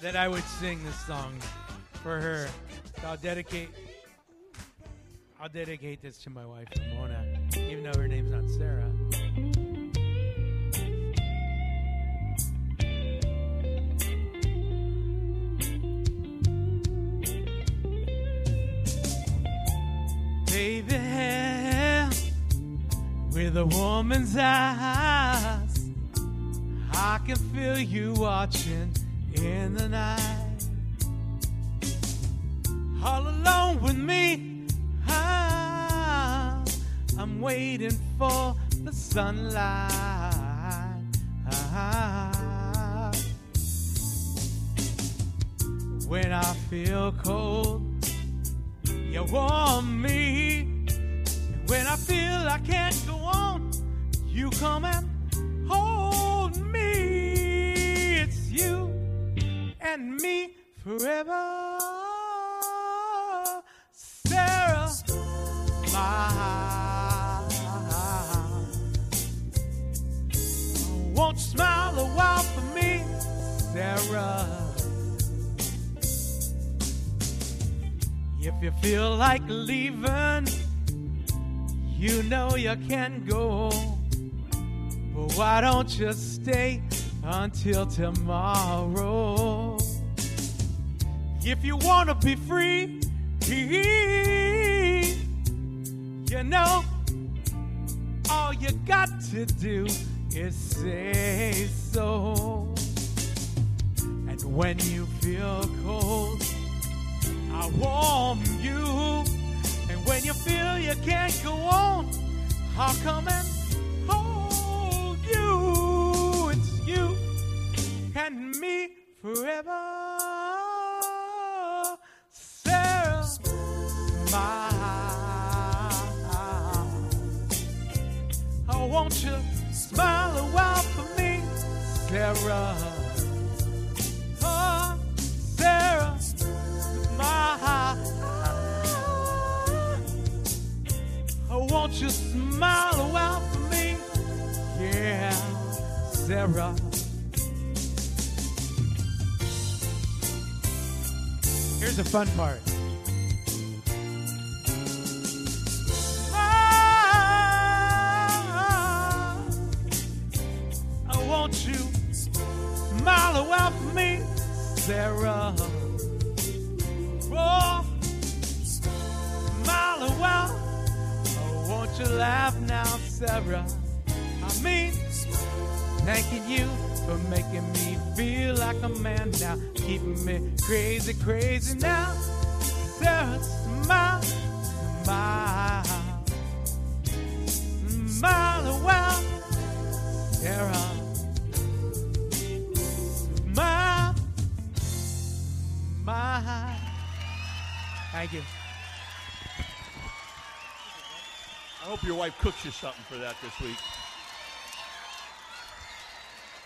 that I would sing this song for her. So I'll dedicate this to my wife, Ramona, even though her name's not Sarah. Baby, with a woman's eyes, I can feel you watching in the night. All alone with me, I'm waiting for the sunlight. When I feel cold, you warm me. And when I feel I can't go on, you come and hold me. It's you and me forever. Sarah, won't you smile a while for me, Sarah? If you feel like leaving, you know you can go. But why don't you stay until tomorrow? If you want to be free, you know, all you got to do is say so. And when you feel cold, I warm you. And when you feel you can't go on, I'll come and hold you. It's you and me forever. Sarah, oh, won't you smile a while for me, Sarah? Oh, Sarah, oh, won't you smile a while for me? Yeah, Sarah. Here's the fun part. Oh, won't you smile a while for me, Sarah? Oh, smile a while. Oh, won't you laugh now, Sarah? I mean, thanking you for making me feel like a man now, keeping me crazy, crazy now. Sarah, smile, smile, smile a while, Sarah. Smile, smile. Thank you. I hope your wife cooks you something for that this week.